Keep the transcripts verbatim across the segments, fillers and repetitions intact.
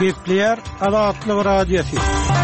Gepleyer Azatlyk Radiosu.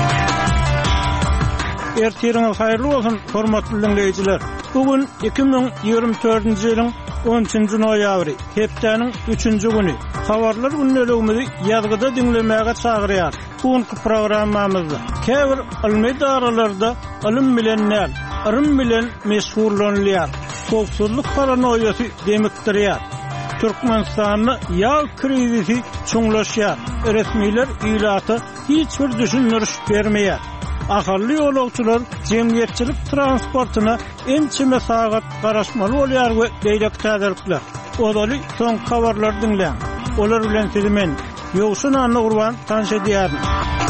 Ertiriniz hayırlı olsun hormatly dinleyijiler. Bugün iki bin ýygrimi dördünji ýylyň on üçünji noýabry, hepdeniň üçünji güni. Habarlar günnelegimizi ýazgyda dinlemäge çagyrýar. Bugünkü programmamyzda käbir ilmi daralarda ilim bilen näl, ilim bilen meşhurlanýar. Howpsuzlyk paranoýasy demekdirýär. Türkmenistanyny ýağ krizisi çuňlaşýar. Resmiler ýylaty hiç bir düşündürüş bermeýär. Ahally ýolagçylar jemgyýetçilik transportyna ençime sagat garaşmaly bolýar we beýlek täzelikler. Odaly soň habarlar dinleň. Olar bilen sizi men Ýogşun Anny Gurban tanış edýärim.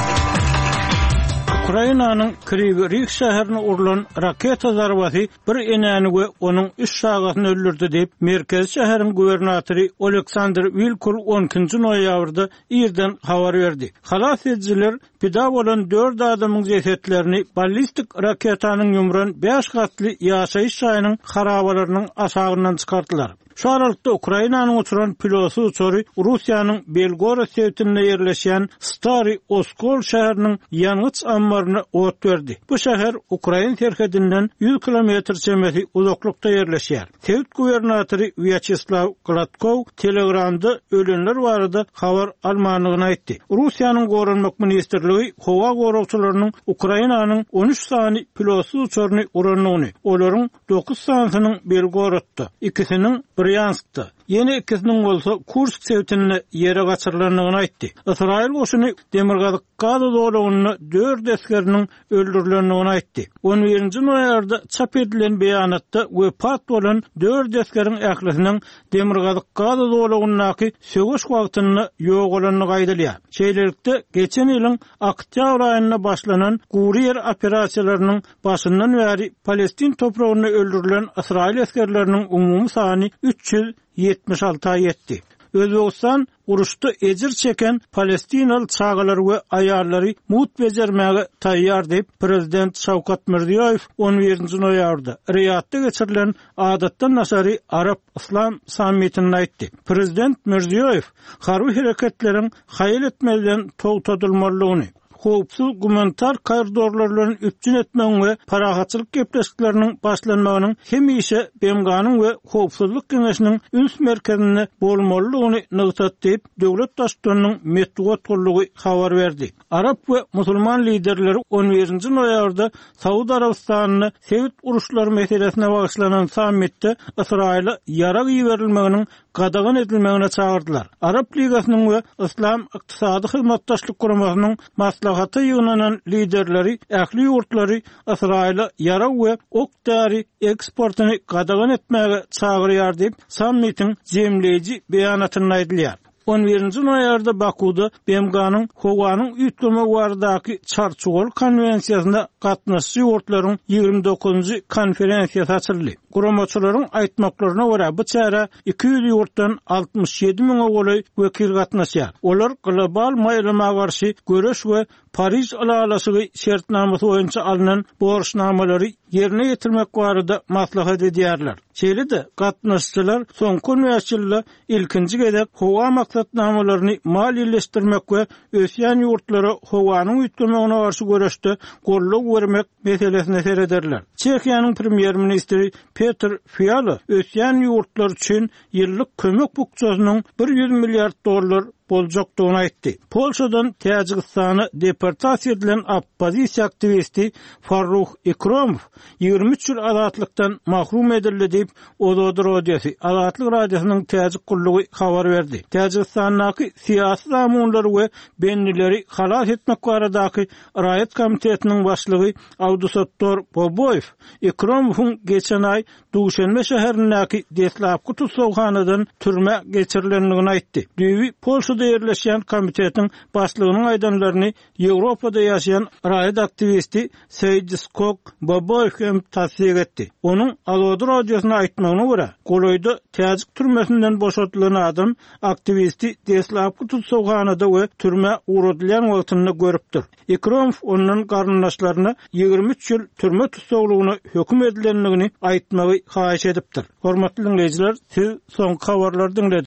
Ukrainanyň Kryvyi şäherini urulan raketa zarbasy bir enäni we onuň üç sagatyny öldürdi diýip merkez şäheriň gubernatory Oleksandr Vilkur on ikinji noýabrda ýerden habar berdi. Halas ediciler pida bolan dört adamyň jesetlerini ballistik raketanyň ýumran beş gatly ýaşaýyş şaýynyň harabalarynyň aşagyndan çykartdylar. Şu aralykda Ukrainanyň uçuran piloty uçury Russiýanyň Belgorod şehrinde ýerleşýän Stary Oskol şäheriniň ýanyç ambaryna ot berdi. Bu şäher Ukraina terhedinden yüz kilometr çemeti uzaklykda ýerleşýär. Sevt gubernatory Vyacheslav Gladkov Telegramda ölenler barada habar almanlygyny aýtdy. Russiýanyň Gorunmak ministrligi howa goragçylarynyň Ukrainanyň on üç sany piloty uçuryny uranyny, olaryň dokuz sanynyň Belgorodda, ikisiniň Bryanskda, yeni ikisinin bolsa Kursk sevtini yere gaçyrylanyny aýtdy. Israil goşuny Demirgazyk gaz dolagyny dört askeriniň öldürilenini aýtdy. on birinji noýabryda çap edilen beýanatda wepat bolan dört askeriň ählisiniň Demirgazyk gaz dolagynyňky sögüş wagtyny ýok bolanyny gaýdalýar. Şeýlelikde geçen ýylyň oktýabr aýyna başlanan Gurier operasiýalarynyň başyndan bäri Palestin topragyny öldürilen Israil askerleriniň umumy sany üç yüz ýetmiş alty ýetdi. Özbegistan uruşda ejir çeken Palestinalı çağalar we aýallary mut bejermäge taýýar diýip prezident Şawkat Mirziýoýew on birinji noýabrda Riyadda geçirilen adatdan nasary Arab İslam sammitini aýtdy. Prezident Mirziýoýew harby hereketleriň haýyl etmeden togtadylmalygyny, howpsuz gumanitar koridorlaryny üpjün etmeň we parahatçylyk gepleşikleriniň başlanmagynyň hemişe B M G'nyň we Howpsuzlyk Geňeşiniň üns merkezinde bolmalygyny nygtat diýip döwlet başçysynyň medeniýet gollugy habar berdi. Arab we musulman liderleri on birinji noýabrda Saudi Arabistanyny Sevit uruşlary meselesine bagyşlanan sammitde Israila ýara berilmeginiň gadagan edilmegine çağırdılar. Arab Ligasynyň we İslam ykdysady hyzmatdaşlyk guramasynyň maslahaty ýygynyň liderleri ähli ýurtlary Israila ýara we ok däri eksportyny gadagan etmäge çağırýar diýip sammitiň jemleýiji beýanatyny aýdylýar. on birinji noýabrda Bakuda B M G'nyň howanyň üýtleme baradaky Çarçugol konvensiýasyna gatnaşyjy ýurtlaryň ýygrimi dokuzunji konferensiýasy açyldy. Guramaçylaryň aýtmaklaryna görä bu çäre iki yüz ýurtdan altmış ýedi miňe goly wekil gatnaşýar. Olar global maýlama garşy göreş we Paris alalasy şertnamasy boýunça alynan borçnamalary ýerine ýetirmek barada maslahat edýärler. Şeýle-de gatnaşçylar soňky ýylda ilkinji gezek howa maksatnamalaryny maliýeleşdirmek we ösýän ýurtlara howanyň üýtgemegine garşy göreşde golluk bermek meselesine serederler. Çekiýanyň premier ministri Petr Fiala ösýän ýurtlar üçin ýyllyk kömek bukçasynyň bir yüz milliard dollar boljakdygyny aýtdy. Polşadan Täjikistana deportasiýa edilen oppozisiýa aktivisti Farruh Ikromow ýygrimi üç ýyl azatlykdan mahrum edildi diýip Ozod Radiosu, Azatlyk Radiosynyň täzik gullugy habar berdi. Täjikistanyň siýasy zamanlary we bennileri halas etmek baradaky Raýat komitetiniň başlygy Abdusattor Boboýew Ikromowyň geçen aý Duşanbe şäherindäki Deslapky tutsawhanadan türme geçirilendigini aýtdy. Düýbi Polşa ýerleşýän komitetiň başlygynyň aýdanlaryny Ýewropada ýaşaýan raýat aktivisti Seydiskok Boboýew hem tasdiq etdi. Onuň Azad Radiosyna aýtmagyna görä, Goloýda täzik türmesinden boşatylan adam aktivisti Deslapky tutsawhanada we türme uradylýan wagtyny görüpdir. Ikromow onuň garyndaşlaryna ýygrimi üç ýyl türme tutsawlygyny hökm edilendigini aýtmagy haýyş edipdir. Hormatly dinleýijiler, siz soňky habarlary dinlediniz.